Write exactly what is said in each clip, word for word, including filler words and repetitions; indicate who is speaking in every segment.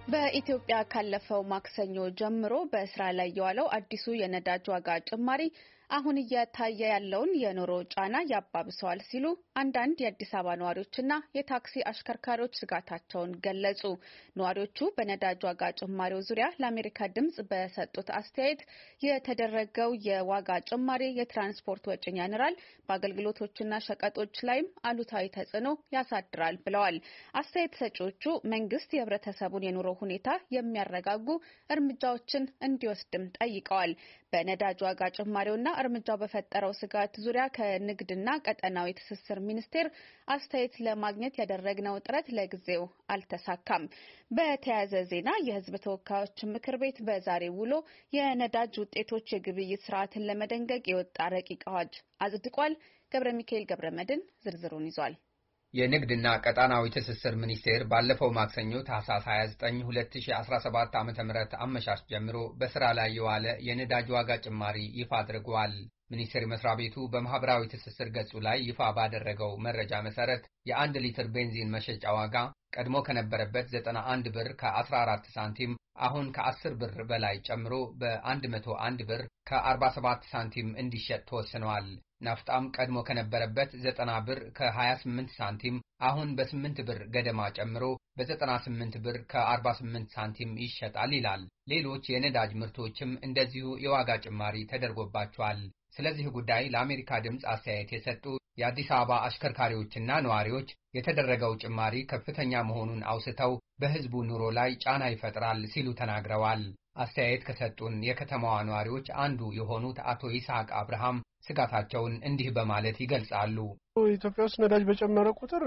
Speaker 1: በኢትዮጵያ ካለፈው ማክሰኞ ጀምሮ በስራ ላይ የዋለው አዲሱ የነዳጅ ዋጋ ጭማሪ አሁን እየታየ ያለውን የኑሮ ጫና ያባብሰዋል ሲሉ አንዳንድ የአዲስ አበባ ነዋሪዎችና የታክሲ አሽከርካሪዎች ስጋታቸውን ገለጹ። ነዋሪዎቹ በነዳጅ ዋጋ ጭማሪው ዙሪያ ለአሜሪካ ድምጽ በሰጡት አስተያየት የተደረገው የዋጋ ጭማሪ የትራንስፖርት ወጪን ያንራል፣ በአገልግሎቶችና ሸቀጦች ላይም አሉታዊ ተጽዕኖ ያሳድራል ብለዋል። አስተያየት ሰጪዎቹ መንግስት የህብረተሰቡን የኑሮ ሁኔታ የሚያረጋጉ እርምጃዎችን እንዲወስድም ጠይቀዋል። በነዳጅ ዋጋ ጭማሪውና እርምጃው በፈጠረው ስጋት ዙሪያ ከንግድና ቀጠናዊ ትስስር ሚኒስቴር አስተያየት ለማግኘት ያደረግነው ጥረት ለጊዜው አልተሳካም። በተያያዘ ዜና የህዝብ ተወካዮች ምክር ቤት በዛሬው ውሎ የነዳጅ ውጤቶች የግብይት ስርዓትን ለመደንገግ የወጣ ረቂቅ አዋጅ አጽድቋል። ገብረ ሚካኤል ገብረ መድን ዝርዝሩን ይዟል።
Speaker 2: የንግድና ቀጣናዊ ትስስር ሚኒስቴር ባለፈው ማክሰኞ ታህሳስ ሃያ ዘጠኝ ሁለት ሺህ አስራ ሰባት ዓመተ ምህረት አመሻሽ ጀምሮ በስራ ላይ የዋለ የነዳጅ ዋጋ ጭማሪ ይፋ አድርጓል። ሚኒስቴር መስሪያ ቤቱ በማህበራዊ ትስስር ገጹ ላይ ይፋ ባደረገው መረጃ መሰረት የአንድ ሊትር ቤንዚን መሸጫ ዋጋ ቀድሞ ከነበረበት ዘጠና አንድ ብር ከአስራ አራት ሳንቲም አሁን ከአስር ብር በላይ ጨምሮ በመቶ አንድ ብር ከአርባ ሰባት ሳንቲም እንዲሸጥ ተወስኗል። ናፍጣም ቀድሞ ከነበረበት ዘጠና ብር ከሀያ ስምንት ሳንቲም አሁን በስምንት ብር ገደማ ጨምሮ በዘጠና ስምንት ብር ከአርባ ስምንት ሳንቲም ይሸጣል ይላል። ሌሎች የነዳጅ ምርቶችም እንደዚሁ የዋጋ ጭማሪ ተደርጎባቸዋል። ስለዚህ ጉዳይ ለአሜሪካ ድምጽ አስተያየት የሰጡ የአዲስ አበባ አሽከርካሪዎችና ነዋሪዎች የተደረገው ጭማሪ ከፍተኛ መሆኑን አውስተው በህዝቡ ኑሮ ላይ ጫና ይፈጥራል ሲሉ ተናግረዋል። አስተያየት ከሰጡን የከተማዋ ነዋሪዎች አንዱ የሆኑት አቶ ይስሐቅ አብርሃም ስጋታቸውን እንዲህ በማለት ይገልጻሉ።
Speaker 3: ኢትዮጵያ ውስጥ ነዳጅ በጨመረ ቁጥር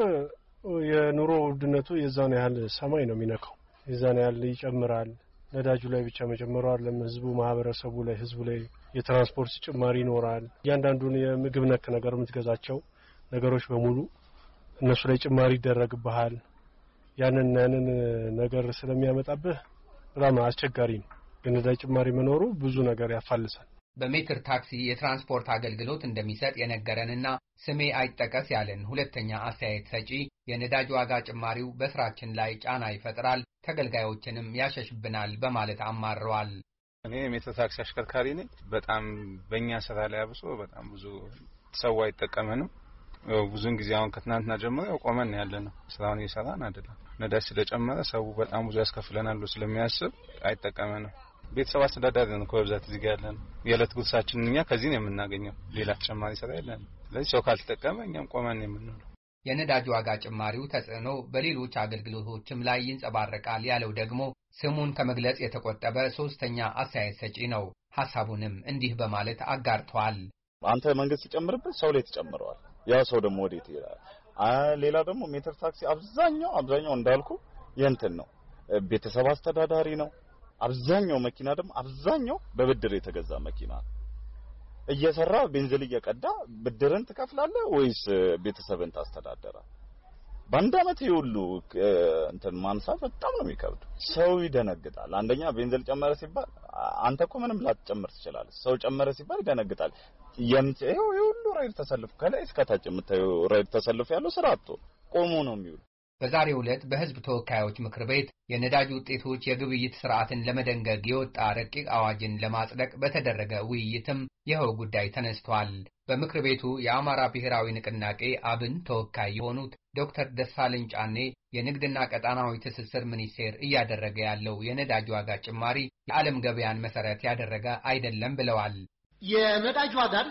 Speaker 3: የኑሮ ውድነቱ የዛን ያህል ሰማይ ነው የሚነካው። የዛን ያህል ይጨምራል። ነዳጁ ላይ ብቻ መጨመሩ አይደለም፣ ህዝቡ ማህበረሰቡ ላይ ህዝቡ ላይ የትራንስፖርት ጭማሪ ይኖራል። እያንዳንዱን የምግብ ነክ ነገር የምትገዛቸው ነገሮች በሙሉ እነሱ ላይ ጭማሪ ይደረግብሃል። ያንን ያንን ነገር ስለሚያመጣብህ በጣም አስቸጋሪ ነው። የነዳጅ ጭማሪ መኖሩ ብዙ ነገር ያፋልሳል።
Speaker 2: በሜትር ታክሲ የትራንስፖርት አገልግሎት እንደሚሰጥ የነገረንና ስሜ አይጠቀስ ያለን ሁለተኛ አስተያየት ሰጪ የነዳጅ ዋጋ ጭማሪው በስራችን ላይ ጫና ይፈጥራል፣ ተገልጋዮችንም ያሸሽብናል በማለት አማረዋል።
Speaker 4: እኔ ሜትር ታክሲ አሽከርካሪ ነኝ። በጣም በእኛ ስራ ላይ አብሶ በጣም ብዙ ሰው አይጠቀመንም። ብዙን ጊዜ አሁን ከትናንትና ጀምሮ ቆመን ያለነው ስራውን እየሰራን አይደለም። ነዳጅ ስለጨመረ ሰው በጣም ብዙ ያስከፍለናል ስለሚያስብ አይጠቀመንም። ቤተሰብ አስተዳዳሪ ነው ከብዛት እዚህ ጋር ያለን። የዕለት ጉርሳችንን እኛ ከዚህ ነው የምናገኘው። ሌላ ተጨማሪ ስራ የለም። ስለዚህ ሰው ካልተጠቀመ እኛም ቆመን የምንውለው።
Speaker 2: የነዳጅ ዋጋ ጭማሪው ተጽዕኖ በሌሎች አገልግሎቶችም ላይ ይንጸባረቃል ያለው ደግሞ ስሙን ከመግለጽ የተቆጠበ ሶስተኛ አስተያየት ሰጪ ነው። ሐሳቡንም እንዲህ በማለት አጋርቷል።
Speaker 5: አንተ መንግስት ሲጨምርበት ሰው ላይ ተጨምረዋል። ያ ሰው ደግሞ ወዴት ይላል? ሌላ ደግሞ ሜትር ታክሲ አብዛኛው አብዛኛው እንዳልኩ የእንትን ነው ቤተሰብ አስተዳዳሪ ነው። አብዛኛው መኪና ደግሞ አብዛኛው በብድር የተገዛ መኪና እየሰራ ቤንዚን እየቀዳ ብድርን ትከፍላለህ ወይስ ቤተሰብን ታስተዳደራለህ? በአንድ አመት ይሁሉ እንትን ማንሳት በጣም ነው የሚከብድ። ሰው ይደነግጣል። አንደኛ ቤንዚን ጨመረ ሲባል አንተ እኮ ምንም ላትጨምር ትችላለህ። ሰው ጨመረ ሲባል ይደነግጣል። የምትይው ይሁሉ ራይድ ተሰልፍ ከላይ እስከ ታች የምታየው ራይድ ተሰልፍ ያለው ስራ አጥቶ ቆሞ ነው የሚውል።
Speaker 2: በዛሬው ዕለት በህዝብ ተወካዮች ምክር ቤት የነዳጅ ውጤቶች የግብይት ስርዓትን ለመደንገግ የወጣ ረቂቅ አዋጅን ለማጽደቅ በተደረገ ውይይትም ይኸው ጉዳይ ተነስቷል። በምክር ቤቱ የአማራ ብሔራዊ ንቅናቄ አብን ተወካይ የሆኑት ዶክተር ደሳለኝ ጫኔ የንግድና ቀጣናዊ ትስስር ሚኒስቴር እያደረገ ያለው የነዳጅ ዋጋ ጭማሪ የዓለም ገበያን መሰረት ያደረገ አይደለም ብለዋል።
Speaker 6: የነዳጅ ዋጋን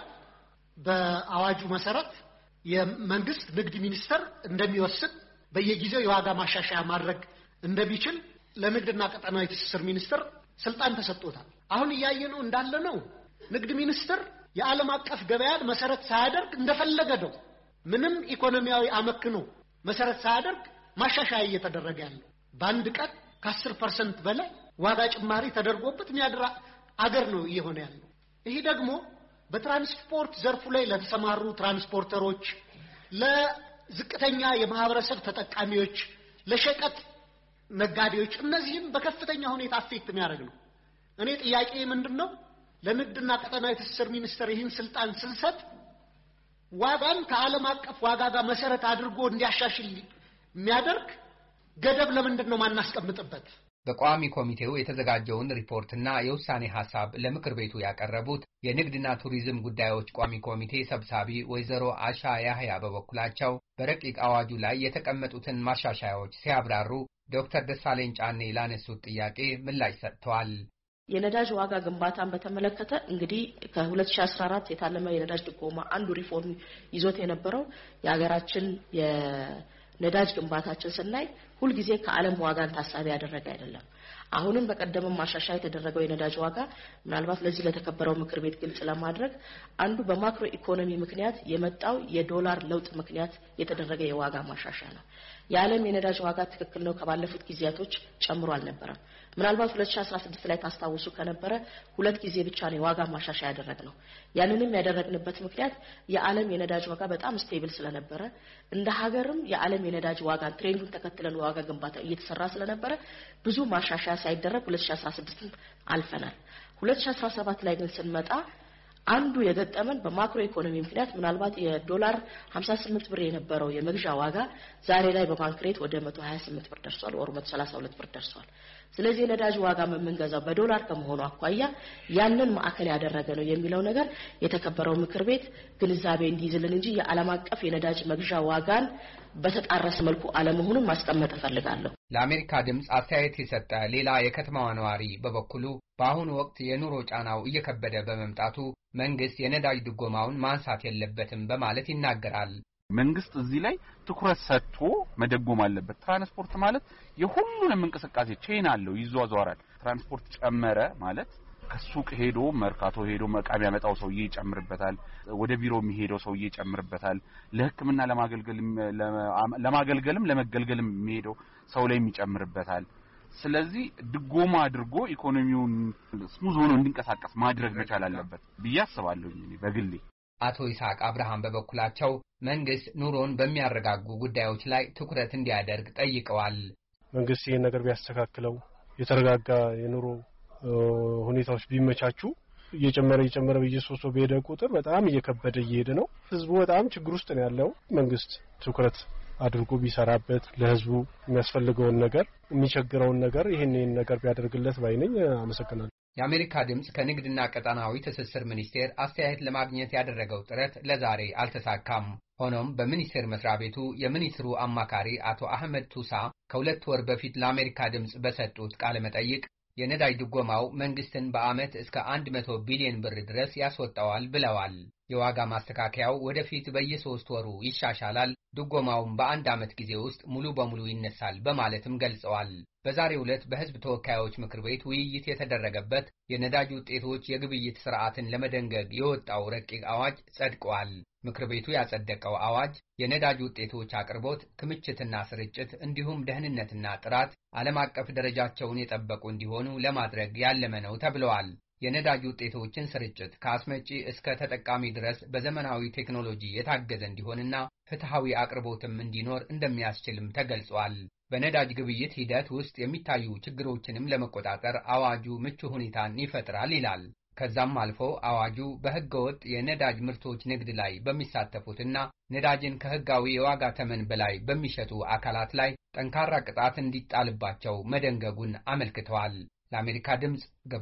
Speaker 6: በአዋጁ መሰረት የመንግስት ንግድ ሚኒስቴር እንደሚወስን በየጊዜው የዋጋ ማሻሻያ ማድረግ እንደሚችል ለንግድና ቀጣናዊ ትስስር ሚኒስቴር ስልጣን ተሰጥቶታል። አሁን እያየነው እንዳለ ነው። ንግድ ሚኒስቴር የዓለም አቀፍ ገበያን መሰረት ሳያደርግ እንደፈለገ ነው ምንም ኢኮኖሚያዊ አመክኖ መሰረት ሳያደርግ ማሻሻያ እየተደረገ ያለው። በአንድ ቀን ከአስር ፐርሰንት በላይ ዋጋ ጭማሪ ተደርጎበት የሚያድራ አገር ነው እየሆነ ያለው። ይሄ ደግሞ በትራንስፖርት ዘርፉ ላይ ለተሰማሩ ትራንስፖርተሮች፣ ለዝቅተኛ የማህበረሰብ ተጠቃሚዎች፣ ለሸቀጥ ነጋዴዎች እነዚህም በከፍተኛ ሁኔታ አፌክት የሚያደርግ ነው። እኔ ጥያቄ ምንድነው ለንግድና ቀጣናዊ ትስስር ሚኒስቴር ይህን ስልጣን ስንሰጥ ዋጋን ከዓለም አቀፍ ዋጋ ጋር መሰረት አድርጎ እንዲያሻሽል የሚያደርግ ገደብ ለምንድነው ማናስቀምጥበት?
Speaker 2: በቋሚ ኮሚቴው የተዘጋጀውን ሪፖርትና የውሳኔ ሐሳብ ለምክር ቤቱ ያቀረቡት የንግድና ቱሪዝም ጉዳዮች ቋሚ ኮሚቴ ሰብሳቢ ወይዘሮ አሻ ያህያ በበኩላቸው በረቂቅ አዋጁ ላይ የተቀመጡትን ማሻሻያዎች ሲያብራሩ ዶክተር ደሳለኝ ጫኔ ላነሱት ጥያቄ ምላሽ ሰጥተዋል።
Speaker 7: የነዳጅ ዋጋ ግንባታን በተመለከተ እንግዲህ ከ2014 የታለመ የነዳጅ ድጎማ አንዱ ሪፎርም ይዞት የነበረው የሀገራችን የነዳጅ ግንባታችን ስናይ ሁሉ ጊዜ ከዓለም ዋጋን ታሳቢ ያደረገ አይደለም። አሁንም በቀደም ማሻሻያ የተደረገው የነዳጅ ዋጋ ምናልባት ለዚህ ለተከበረው ምክር ቤት ግልጽ ለማድረግ አንዱ በማክሮ ኢኮኖሚ ምክንያት የመጣው የዶላር ለውጥ ምክንያት የተደረገ የዋጋ ማሻሻያ ነው። የዓለም የነዳጅ ዋጋ ትክክል ነው ከባለፉት ጊዜያቶች ጨምሮ አልነበረም። ምናልባት ሁለት ሺህ አስራ ስድስት ላይ ታስታውሱ ከነበረ ሁለት ጊዜ ብቻ ነው የዋጋ ማሻሻያ ያደረግነው። ያንንም ያደረግንበት ምክንያት የዓለም የነዳጅ ዋጋ በጣም ስቴብል ስለነበረ እንደ ሀገርም የዓለም የነዳጅ ዋጋ ትሬንዱን ተከትለን ዋጋ ግንባታ እየተሰራ ስለነበረ ብዙ ማሻሻያ ሳይደረግ ሁለት ሺህ አስራ ስድስት አልፈናል። ሁለት ሺህ አስራ ሰባት ላይ ግን ስንመጣ አንዱ የገጠመን በማክሮ ኢኮኖሚ ምክንያት ምናልባት የዶላር ሃምሳ ስምንት ብር የነበረው የመግዣ ዋጋ ዛሬ ላይ በባንክ ሬት ወደ መቶ ሀያ ስምንት ብር ደርሷል፣ ወር መቶ ሰላሳ ሁለት ብር ደርሷል። ስለዚህ የነዳጅ ዋጋ የምንገዛው በዶላር ከመሆኑ አኳያ ያንን ማዕከል ያደረገ ነው የሚለው ነገር የተከበረው ምክር ቤት ግንዛቤ እንዲይዝልን እንጂ የዓለም አቀፍ የነዳጅ መግዣ ዋጋን በተጣረሰ መልኩ አለመሆኑን ማስቀመጥ እፈልጋለሁ።
Speaker 2: ለአሜሪካ ድምጽ አስተያየት የሰጠ ሌላ የከተማዋ ነዋሪ በበኩሉ በአሁኑ ወቅት የኑሮ ጫናው እየከበደ በመምጣቱ መንግስት የነዳጅ ድጎማውን ማንሳት የለበትም በማለት ይናገራል።
Speaker 8: መንግስት እዚህ ላይ ትኩረት ሰጥቶ መደጎም አለበት። ትራንስፖርት ማለት የሁሉንም እንቅስቃሴ ቼን አለው፣ ይዟዟራል። ትራንስፖርት ጨመረ ማለት ከሱቅ ሄዶ መርካቶ ሄዶ መቃም ያመጣው ሰውዬ ይጨምርበታል፣ ወደ ቢሮ የሚሄደው ሰውዬ ይጨምርበታል፣ ለሕክምና ለማገልገልም ለማገልገልም ለመገልገልም የሚሄደው ሰው ላይ የሚጨምርበታል። ስለዚህ ድጎማ አድርጎ ኢኮኖሚውን ስሙዝ ሆኖ እንዲንቀሳቀስ ማድረግ መቻል አለበት ብዬ አስባለሁ እኔ በግሌ።
Speaker 2: አቶ ይስሐቅ አብርሃም በበኩላቸው መንግስት ኑሮን በሚያረጋጉ ጉዳዮች ላይ ትኩረት እንዲያደርግ ጠይቀዋል።
Speaker 3: መንግስት ይሄን ነገር ቢያስተካክለው የተረጋጋ የኑሮ ሁኔታዎች ቢመቻቹ እየጨመረ እየጨመረ በየሶስቱ በሄደ ቁጥር በጣም እየከበደ እየሄደ ነው። ህዝቡ በጣም ችግር ውስጥ ነው ያለው። መንግስት ትኩረት አድርጎ ቢሰራበት ለህዝቡ የሚያስፈልገውን ነገር የሚቸግረውን ነገር ይሄን ይሄን ነገር ቢያደርግለት ባይነኝ። አመሰግናለሁ።
Speaker 2: የአሜሪካ ድምጽ ከንግድና ቀጣናዊ ትስስር ሚኒስቴር አስተያየት ለማግኘት ያደረገው ጥረት ለዛሬ አልተሳካም። ሆኖም በሚኒስቴር መስሪያ ቤቱ የሚኒስትሩ አማካሪ አቶ አህመድ ቱሳ ከሁለት ወር በፊት ለአሜሪካ ድምጽ በሰጡት ቃለ መጠይቅ የነዳጅ ድጎማው መንግስትን በአመት እስከ አንድ መቶ ቢሊዮን ብር ድረስ ያስወጣዋል ብለዋል። የዋጋ ማስተካከያው ወደፊት በየሶስት ወሩ ይሻሻላል፣ ድጎማውም በአንድ አመት ጊዜ ውስጥ ሙሉ በሙሉ ይነሳል በማለትም ገልጸዋል። በዛሬው ዕለት በህዝብ ተወካዮች ምክር ቤት ውይይት የተደረገበት የነዳጅ ውጤቶች የግብይት ስርዓትን ለመደንገግ የወጣው ረቂቅ አዋጅ ጸድቋል። ምክር ቤቱ ያጸደቀው አዋጅ የነዳጅ ውጤቶች አቅርቦት፣ ክምችትና ስርጭት እንዲሁም ደህንነትና ጥራት ዓለም አቀፍ ደረጃቸውን የጠበቁ እንዲሆኑ ለማድረግ ያለመ ነው ተብለዋል። የነዳጅ ውጤቶችን ስርጭት ከአስመጪ እስከ ተጠቃሚ ድረስ በዘመናዊ ቴክኖሎጂ የታገዘ እንዲሆንና ፍትሃዊ አቅርቦትም እንዲኖር እንደሚያስችልም ተገልጿል። በነዳጅ ግብይት ሂደት ውስጥ የሚታዩ ችግሮችንም ለመቆጣጠር አዋጁ ምቹ ሁኔታን ይፈጥራል ይላል። ከዛም አልፎ አዋጁ በህገወጥ የነዳጅ ምርቶች ንግድ ላይ በሚሳተፉትና ነዳጅን ከህጋዊ የዋጋ ተመን በላይ በሚሸጡ አካላት ላይ ጠንካራ ቅጣት እንዲጣልባቸው መደንገጉን አመልክተዋል። ለአሜሪካ ድምጽ